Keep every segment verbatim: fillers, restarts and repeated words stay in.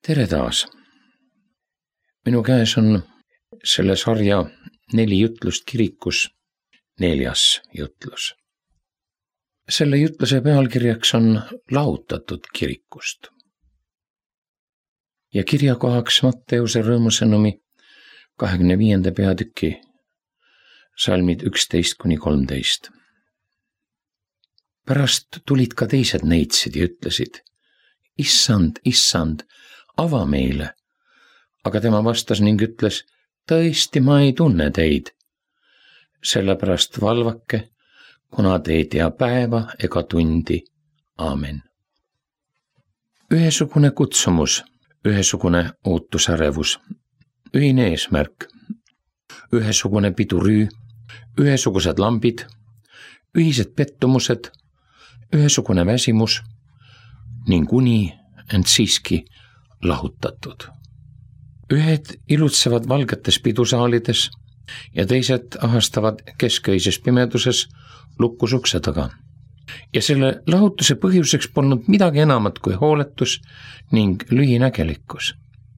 tere taas! Minu käes on selle sarja neli jutlust kirikus neljas jutlus. Selle jutluse pealkirjaks on lahutatud kirikust. Ja kirjakohaks Matteuse rõõmusõnumi kahekümne viienda peatüki salmid üksteist kuni kolmteist. Pärast tulid ka teised neitsid ja ütlesid: Issand, issand, ava meile. Aga tema vastas ning ütles: tõesti, ma ei tunne teid. Sellepärast valvake, kuna te ei tea päeva ega tundi. Aamen. Ühesugune kutsumus, ühesugune ootusärevus, ühine eesmärk, ühesugune pidurüü, ühesugused lambid, ühised pettumused, ühesugune väsimus ning uni, ent siiski lahutatud. Ühed ilutsevad valgetes pidusaalides ja teised ahastavad kesköises pimeduses lukus ukse taga. Ja selle lahutuse põhjuseks polnud midagi enamat kui hooletus ning lühinägelikkus.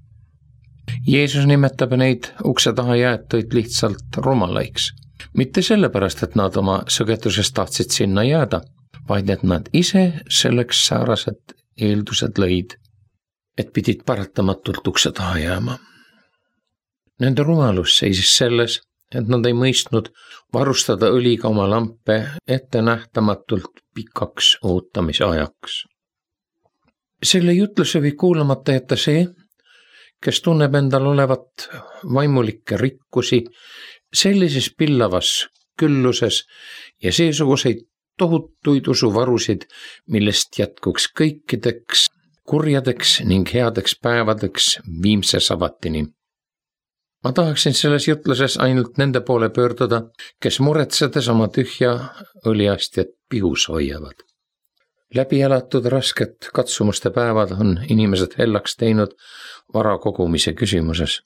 Jeesus nimetab neid ukse taha jäetuid lihtsalt rumalaiks. Mitte sellepärast, et nad oma sõgetusest tahtsid sinna jääda, vaid et nad ise selleks säärased eeldused lõid, et pidid paratamatult ukse taha jääma. Nende rumalus seisis selles, et nad ei mõistnud varustada õliga oma lampe ettenähtamatult pikaks ootamise ajaks. Selle jutluse võib kuulamata jätta see, kes tunneb endal olevat vaimulikke rikkusi sellises pillavas külluses ja seesuguseid tohutuid usuvarusid, millest jätkuks kõikideks kurjadeks ning headeks päevadeks viimse sabatini. Ma tahaksin selles jutluses ainult nende poole pöörduda, kes muretsedes oma tühja õliastjat pihus hoiavad. Läbi elatud rasket katsumuste päevad on inimesed hellaks teinud vara kogumise küsimuses.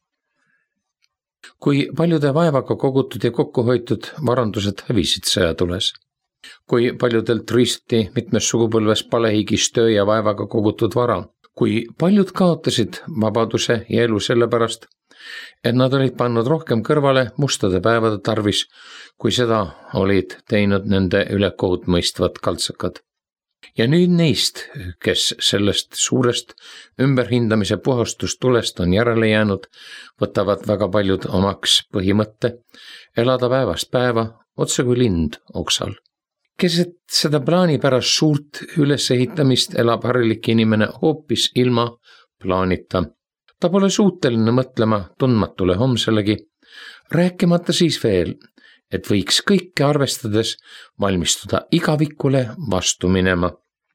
Kui paljude vaevaga kogutud ja kokkuhoitud varandused hävisid sõjatules, kui paljudelt riisti mitmes sugupõlves palehigis töö ja vaevaga kogutud vara, kui paljud kaotasid vabaduse ja elu sellepärast, et nad olid pannud rohkem kõrvale mustade päevade tarvis, kui seda olid teinud nende üle kohut mõistvad kaltsakad. Ja nüüd neist, kes sellest suurest ümberhindamise puhastustulest on järele jäänud, võtavad väga paljud omaks põhimõtte elada päevast päeva otse kui lind oksal. Keset seda plaanipärast suurt ülesehitamist elab harilik inimene hoopis ilma plaanita. Ta pole suuteline mõtlema tundmatule homselegi, rääkimata siis veel, et võiks kõike arvestades valmistuda igavikule vastu minema.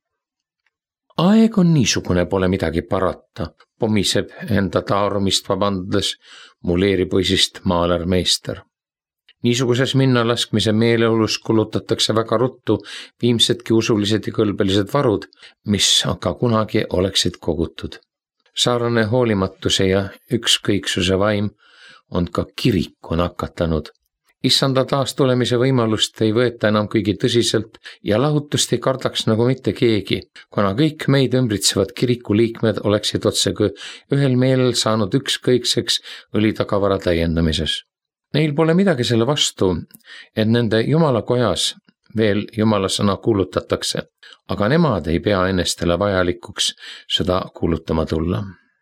Aeg on niisugune, pole midagi parata, pomiseb enda taarumist vabandades muleeripoisist maalermeister. Niisuguses minna laskmise meeleolus kulutatakse väga ruttu viimsedki usulised ja kõlbelised varud, mis aga kunagi oleksid kogutud. Saarane hoolimatuse ja ükskõiksuse vaim on ka kiriku nakatanud. Issanda taastulemise võimalust ei võeta enam kuigi tõsiselt ja lahutust ei kardaks nagu mitte keegi, kuna kõik meid ümbritsevad kiriku liikmed oleksid otsegi ühel meelel saanud ükskõikseks õlitagavara täiendamises. Neil pole midagi selle vastu, et nende Jumala kojas veel Jumala sõna kuulutatakse, aga nemad ei pea ennestele vajalikuks seda kuulutama tulla.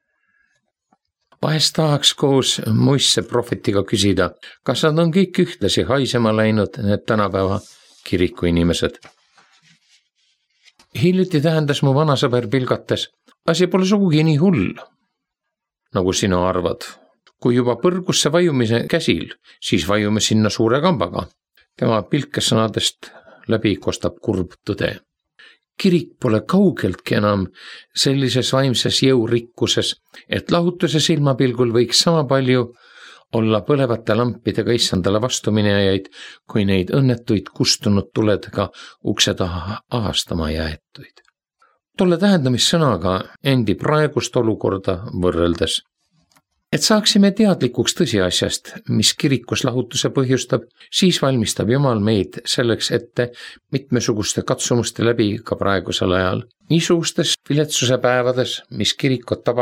Vahest tahaks koos Moisse prohvetiga küsida, kas nad on kõik ühtlasi haisema läinud need tänapäeva kiriku inimesed. Hiljuti tähendas mu vanasõber pilgates, asi pole sugugi nii hull, nagu sina arvad. Kui juba põrgusse vajumise käsil, siis vajume sinna suure kambaga. Tema pilkesõnadest läbi kostab kurb tõde. Kirik pole kaugeltki enam sellises vaimses jõurikkuses, et lahutuse silmapilgul võiks sama palju olla põlevate lampidega issandale vastuminejaid, kui neid õnnetuid kustunud tuledega ukse taha ahastama jäetuid. Tolle tähendamissõnaga endi praegust olukorda võrreldes. Et saaksime teadlikuks tõsiasjast, mis kirikus lahutuse põhjustab, siis valmistab Jumal meid selleks ette mitmesuguste katsumuste läbi ka praegusel ajal. Niisugustes viletsuse päevades, mis kirikut tabab,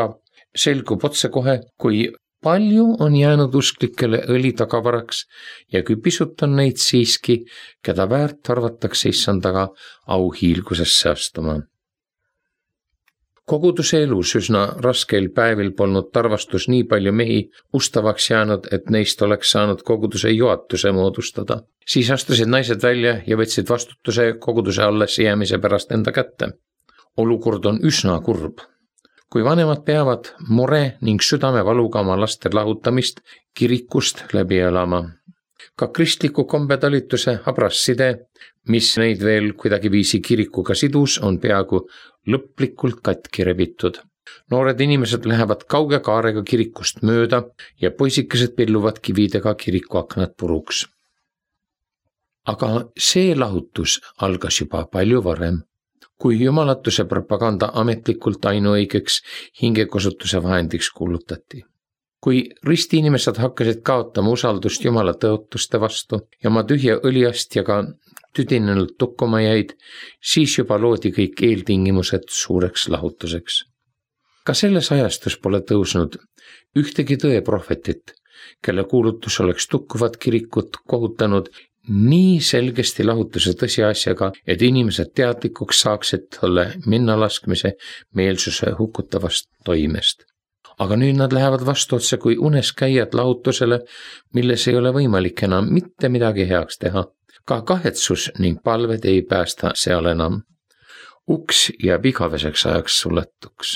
selgub otsekohe, kui palju on jäänud usklikele õli tagavaraks ja kui pisut on neid siiski, keda väärt arvatakse issandaga auhiilgusesse astuma. Koguduse elus üsna raskel päevil polnud tarvastus nii palju mehi ustavaks jäänud, et neist oleks saanud koguduse juhatuse moodustada. Siis astusid naised välja ja võtsid vastutuse koguduse alles jäämise pärast enda kätte. Olukord on üsna kurb. Kui vanemad peavad mure ning südamevaluga oma laste lahutamist kirikust läbi elama. Ka kristliku kombetalituse habras side, mis neid veel kuidagi viisi kirikuga sidus, on peaaegu lõplikult katki rebitud. Noored inimesed lähevad kauge kaarega kirikust mööda ja poisikesed pilluvad kividega kirikuaknad puruks. Aga see lahutus algas juba palju varem, kui jumalatuse propaganda ametlikult ainuõigeks hingekasutuse vahendiks kuulutati. Kui ristiinimesed hakkasid kaotama usaldust Jumala tõotuste vastu ja oma tühja õliastjaga tüdinenult tukkuma jäid, siis juba loodi kõik eeltingimused suureks lahutuseks. Ka selles ajastus pole tõusnud ühtegi tõeprohvetit, kelle kuulutus oleks tukkuvat kirikut kohutanud nii selgesti lahutuse tõsiasjaga, et inimesed teadlikuks saaksid tolle minnalaskmise meelsuse hukutavast toimest. Aga nüüd nad lähevad vastu otse kui unes käijad lahutusele, milles ei ole võimalik enam mitte midagi heaks teha. Ka kahetsus ning palved ei päästa seal enam. Uks jääb igaveseks ajaks suletuks.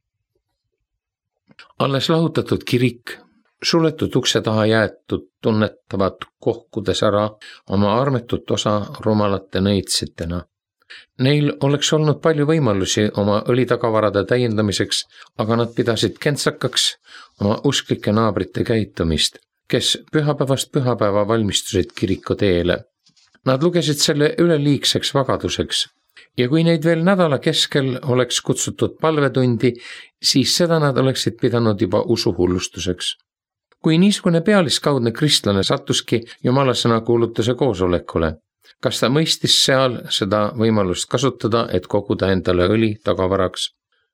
Alles lahutatud kirik, suletud ukse taha jäetud tunnetavad kohkudes ära oma armetut osa rumalate nõitsitena. Neil oleks olnud palju võimalusi oma õlitagavarade täiendamiseks, aga nad pidasid kentsakaks oma usklike naabrite käitumist, kes pühapäevast pühapäeva valmistusid kiriku teele. Nad lugesid selle üleliigseks vagaduseks ja kui neid veel nädala keskel oleks kutsutud palvetundi, siis seda nad oleksid pidanud juba usuhullustuseks. Kui niisugune pealiskaudne kristlane sattuski Jumala sõna kuulutuse koosolekule, kas ta mõistis seal seda võimalust kasutada, et koguda endale õli tagavaraks?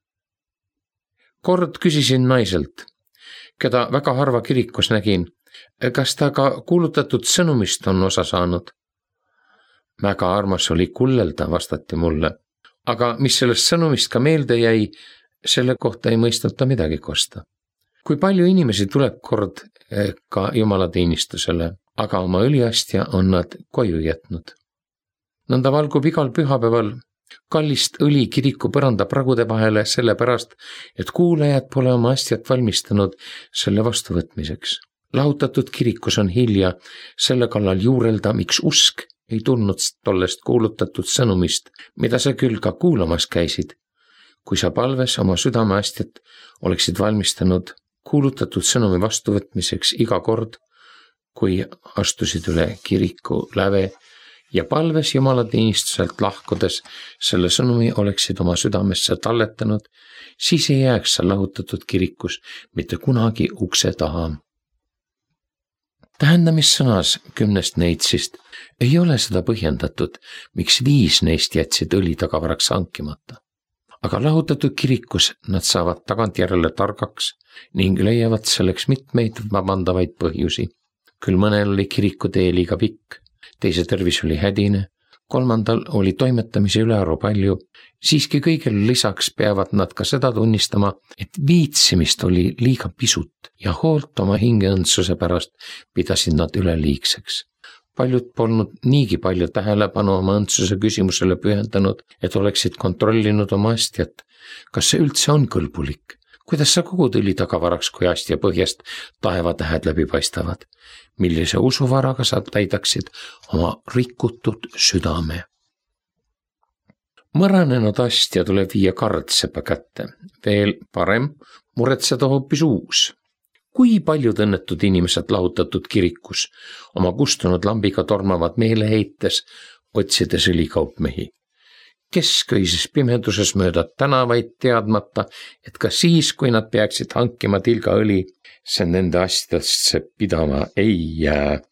Kord küsisin naiselt, keda väga harva kirikus nägin, kas ta ka kuulutatud sõnumist on osa saanud. Väga armas oli kullelda, vastati mulle, aga mis sellest sõnumist ka meelde jäi, selle kohta ei mõistnud ta midagi kosta. Kui palju inimesi tuleb kord ka Jumala teenistusele, aga oma õliastja on nad koju jätnud. Nõnda valgub igal pühapäeval kallist õli kiriku põranda pragude vahele sellepärast, et kuulajad pole oma astjat valmistanud selle vastuvõtmiseks. Lahutatud kirikus on hilja selle kallal juurelda, miks usk ei tulnud tollest kuulutatud sõnumist, mida sa küll ka kuulamas käisid, kui sa palves oma südameastjat oleksid valmistanud kuulutatud sõnumi vastuvõtmiseks iga kord, kui astusid üle kiriku läve ja palves Jumala teenistuselt lahkudes selle sõnumi oleksid oma südamesse talletanud, siis ei jääks sa lahutatud kirikus mitte kunagi ukse taha. Tähendamissõnas kümnest neitsist ei ole seda põhjendatud, miks viis neist jätsid õli tagavaraks hankimata. Aga lahutatud kirikus nad saavad tagantjärele targaks ning leiavad selleks mitmeid vabandavaid põhjusi. Küll mõnel oli kirikutee liiga pikk, teise tervis oli hädine, kolmandal oli toimetamise ülearu palju, siiski kõigele lisaks peavad nad ka seda tunnistama, et viitsimist oli liiga pisut ja hoolt oma hingeõndsuse pärast pidasid nad üleliigseks. Paljud polnud niigi palju tähelepanu oma õndsuse küsimusele pühendanud, et oleksid kontrollinud oma astjat. Kas see üldse on kõlbulik? Kuidas sa kogud õli tagavaraks, kui astja põhjast taevatähed läbi paistavad? Millise usuvaraga sa täidaksid oma rikutud südame? Mõranenud astja tuleb viia kardsepa kätte. Veel parem, muretseda hoopis uus. Kui paljud õnnetud inimesed lahutatud kirikus oma kustunud lambiga tormavad meeleheites, otsides õlikaupmehi. Kes köises pimeduses mööda tänavaid teadmata, et ka siis, kui nad peaksid hankima tilga õli, see nende asjadesse pidama ei jää.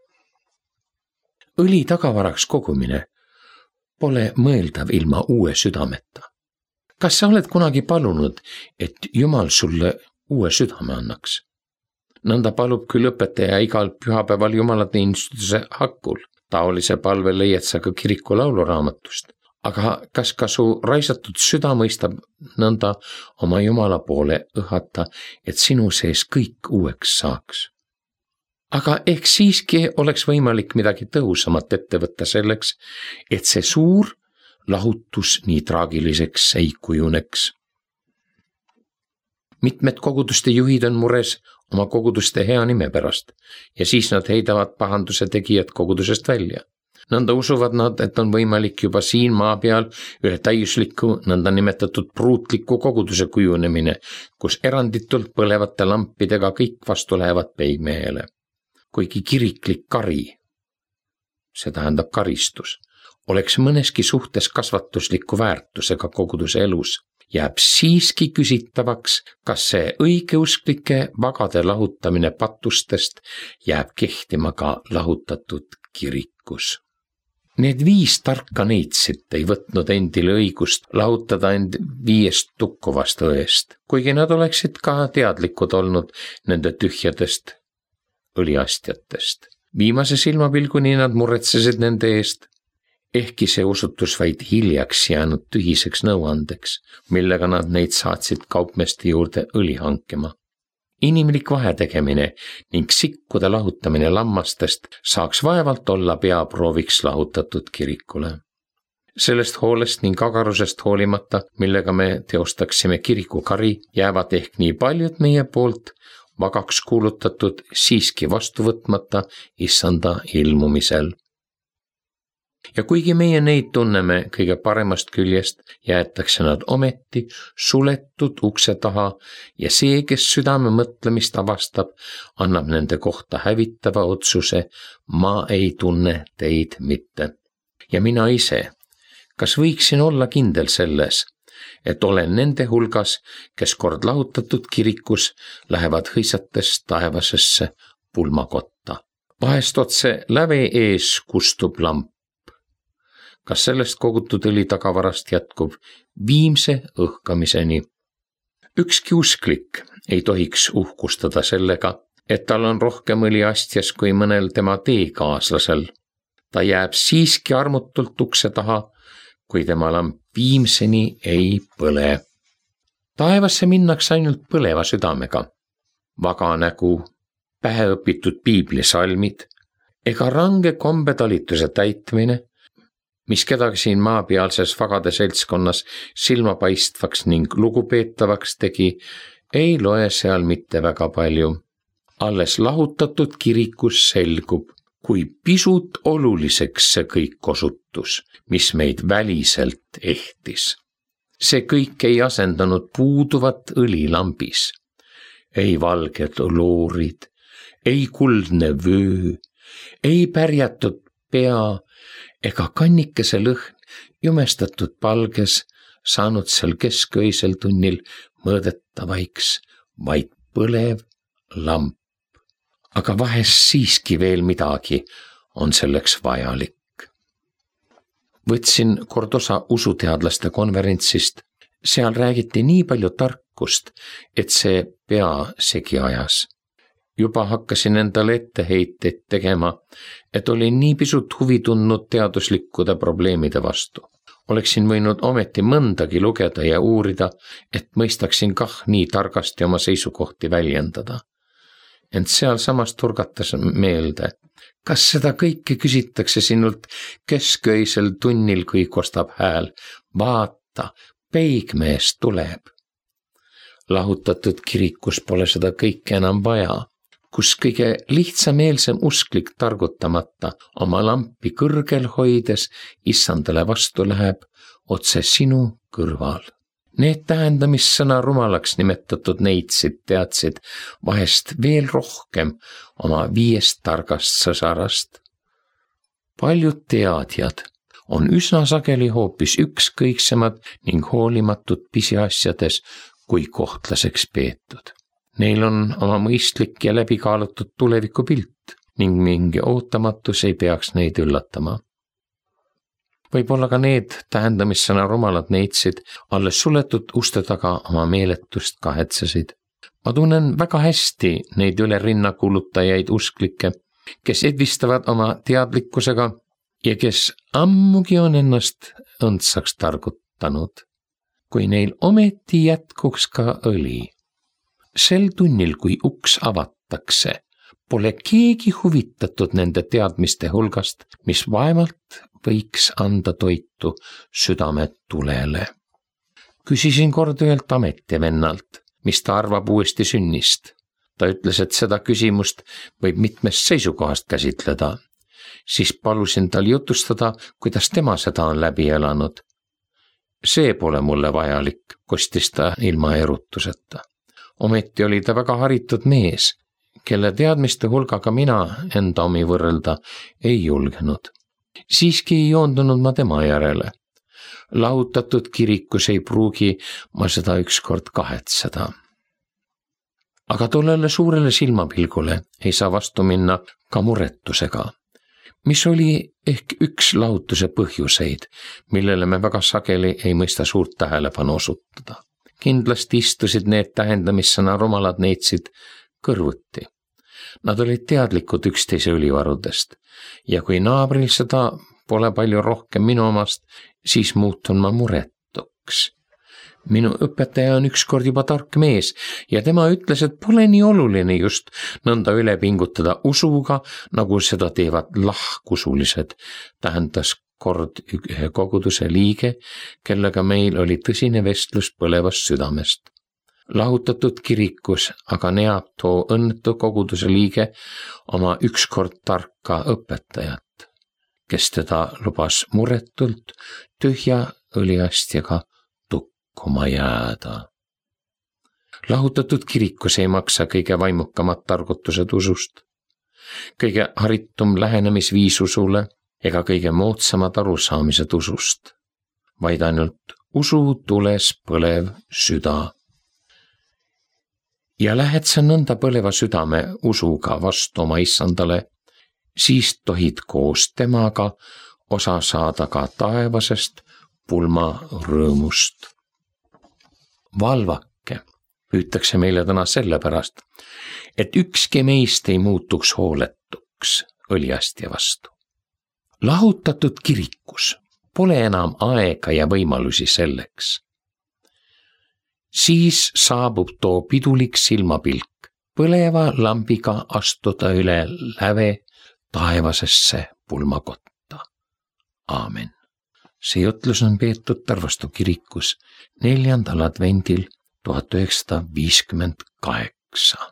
Õli tagavaraks kogumine pole mõeldav ilma uue südameta. Kas sa oled kunagi palunud, et Jumal sulle uue südame annaks? Nõnda palub küll õpetaja igal pühapäeval jumalateenistuse hakul. Taolise palve leiad sa ka kiriku lauluraamatust. Aga kas ka su raisatud süda mõistab nõnda oma Jumala poole õhata, et sinu sees kõik uueks saaks? Aga ehk siiski oleks võimalik midagi tõhusamat ette võtta selleks, et see suur lahutus nii traagiliseks ei kujuneks. Mitmed koguduste juhid on mures oma koguduste hea nime pärast ja siis nad heidavad pahanduse tegijad kogudusest välja. Nõnda usuvad nad, et on võimalik juba siin maa peal ühe täiusliku, nõnda nimetatud pruutliku koguduse kujunemine, kus eranditult põlevate lampidega kõik vastu lähevad peigmehele. Kuigi kiriklik kari, see tähendab karistus, oleks mõneski suhtes kasvatusliku väärtusega koguduse elus, jääb siiski küsitavaks, kas see õigeusklike vagade lahutamine patustest jääb kehtima ka lahutatud kirikus. Need viis tarka neitsit ei võtnud endile õigust lahutada end viiest tukkuvast õest, kuigi nad oleksid ka teadlikud olnud nende tühjadest õliastjatest. Viimase silmapilguni nad muretsesid nende eest, ehkki see osutus vaid hiljaks jäänud tühiseks nõuandeks, millega nad neid saatsid kaupmeeste juurde õli hankima. Inimlik vahetegemine ning sikkude lahutamine lammastest saaks vaevalt olla peaprooviks lahutatud kirikule. Sellest hoolest ning agarusest hoolimata, millega me teostaksime kirikukari, jäävad ehk nii paljud meie poolt vagaks kuulutatud siiski vastu võtmata issanda ilmumisel. Ja kuigi meie neid tunneme kõige paremast küljest, jäetakse nad ometi suletud ukse taha ja see, kes südame mõtlemist avastab, annab nende kohta hävitava otsuse, ma ei tunne teid mitte. Ja mina ise, kas võiksin olla kindel selles, et olen nende hulgas, kes kord lahutatud kirikus lähevad hõisates taevasesse pulmakotta. Vahest otse läve ees kustub lamp. Kas sellest kogutud õli tagavarast jätkub viimse õhkamiseni. Ükski usklik ei tohiks uhkustada sellega, et tal on rohkem õliastjas kui mõnel tema teekaaslasel. Ta jääb siiski armutult ukse taha, kui tema lamp viimseni ei põle. Taevasse minnakse ainult põleva südamega. Vaga nägu, päheõpitud piiblisalmid ega range kombetalituse täitmine, mis kedagi siin maapealses vagade seltskonnas silmapaistvaks ning lugupeetavaks tegi, ei loe seal mitte väga palju. Alles lahutatud kirikus selgub, kui pisut oluliseks see kõik osutus, mis meid väliselt ehtis. See kõik ei asendanud puuduvat õlilambis. Ei valged loorid, ei kuldne vöö, ei pärjatud pea, ega kannikese lõhn jumestatud palges saanud seal kesköisel tunnil mõõdetavaiks, vaid põlev lamp. Aga vahest siiski veel midagi on selleks vajalik. Võtsin kord osa usuteadlaste konverentsist, seal räägiti nii palju tarkust, et see pea segi ajas. Juba hakkasin endale etteheiteid tegema, et olin nii pisut huvi tundnud teaduslikkude probleemide vastu. Oleksin võinud ometi mõndagi lugeda ja uurida, et mõistaksin kah nii targasti oma seisukohti väljendada. Ent seal samas turgatas meelde, kas seda kõike küsitakse sinult kesköisel tunnil, kui kostab hääl, vaata, peigmees tuleb. Lahutatud kirikus pole seda kõike enam vaja, kus kõige lihtsameelsem usklik targutamata oma lampi kõrgel hoides issandale vastu läheb otse sinu kõrval. Need tähendamissõna rumalaks nimetatud neitsid teadsid vahest veel rohkem oma viiest targast sõsarast. Paljud teadjad on üsna sageli hoopis ükskõiksemad ning hoolimatud pisiasjades kui kohtlaseks peetud. Neil on oma mõistlik ja läbikaalutud tulevikupilt ning mingi ootamatus ei peaks neid üllatama. Võib-olla ka need tähendamissõna rumalad neitsid alles suletud uste taga oma meeletust kahetsesid. Ma tunnen väga hästi neid üle rinna kuulutajaid usklikke, kes edvistavad oma teadlikkusega ja kes ammugi on ennast õndsaks targutanud, kui neil ometi jätkuks ka õli. Sel tunnil, kui uks avatakse, pole keegi huvitatud nende teadmiste hulgast, mis vaevalt võiks anda toitu südame tulele. Küsisin kord ühelt ametivennalt, mis ta arvab uuesti sünnist. Ta ütles, et seda küsimust võib mitmest seisukohast käsitleda. Siis palusin tal jutustada, kuidas tema seda on läbi elanud. See pole mulle vajalik, kostis ta ilma erutuseta. Ometi oli ta väga haritud mees, kelle teadmiste hulgaga mina enda omi võrrelda ei julgenud. Siiski ei joondunud ma tema järele. Lahutatud kirikus ei pruugi ma seda ükskord kahetseda. Aga tollele suurele silmapilgule ei saa vastu minna ka muretusega, mis oli ehk üks lahutuse põhjuseid, millele me väga sageli ei mõista suurt tähelepanu osutada. Kindlasti istusid need tähendamissõna rumalad neitsid kõrvuti. Nad olid teadlikud üksteise ülivarudest ja kui naabril seda pole palju rohkem minu omast, siis muutun ma muretuks. Minu õpetaja on ükskord juba tark mees ja tema ütles, et pole nii oluline just nõnda üle pingutada usuga, nagu seda teevad lahkusulised, tähendas kord ühe koguduse liige, kellega meil oli tõsine vestlus põlevast südamest. Lahutatud kirikus aga neab too õnnetu koguduse liige oma ükskord tarka õpetajat, kes teda lubas muretult tühja õliastjaga tukkuma jääda. Lahutatud kirikus ei maksa kõige vaimukamad targutused usust, kõige haritum lähenemisviis usule ega kõige moodsamad arusaamised usust, vaid ainult usu tules põlev süda. Ja lähed sa nõnda põleva südame usuga vastu oma issandale, siis tohid koos temaga osa saada ka taevasest pulma rõõmust. Valvake, hüütakse meile täna sellepärast, et ükski meist ei muutuks hooletuks õliastja vastu. Lahutatud kirikus pole enam aega ja võimalusi selleks. Siis saabub too pidulik silmapilk, põleva lambiga astuda üle läve taevasesse pulmakotta. Aamen. See jutlus on peetud Tarvastu kirikus neljandal advendil tuhat üheksasada viiskümmend kaheksa.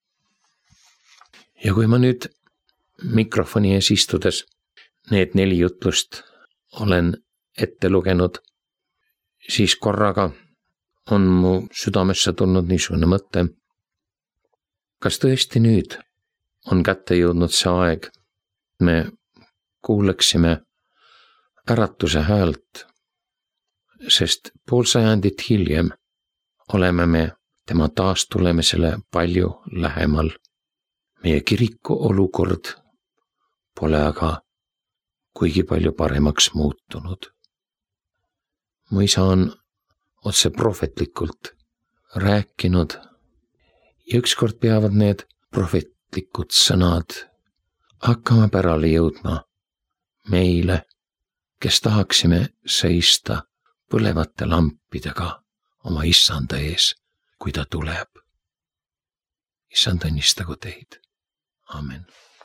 Ja kui ma nüüd mikrofoni ees istudes need neli jutlust olen ette lugenud, siis korraga on mu südamesse tulnud niisugune mõte. Kas tõesti nüüd on kätte jõudnud see aeg, me kuuleksime äratuse häält, sest pool sajandit hiljem oleme me tema taastulemisele palju lähemal. Meie kiriku olukord pole aga kuigi palju paremaks muutunud. Mu isa on otse prohvetlikult rääkinud ja ükskord peavad need prohvetlikud sõnad hakkama pärale jõudma meile, kes tahaksime seista põlevate lampidega oma issanda ees, kui ta tuleb. Issand õnnistagu teid. Amen.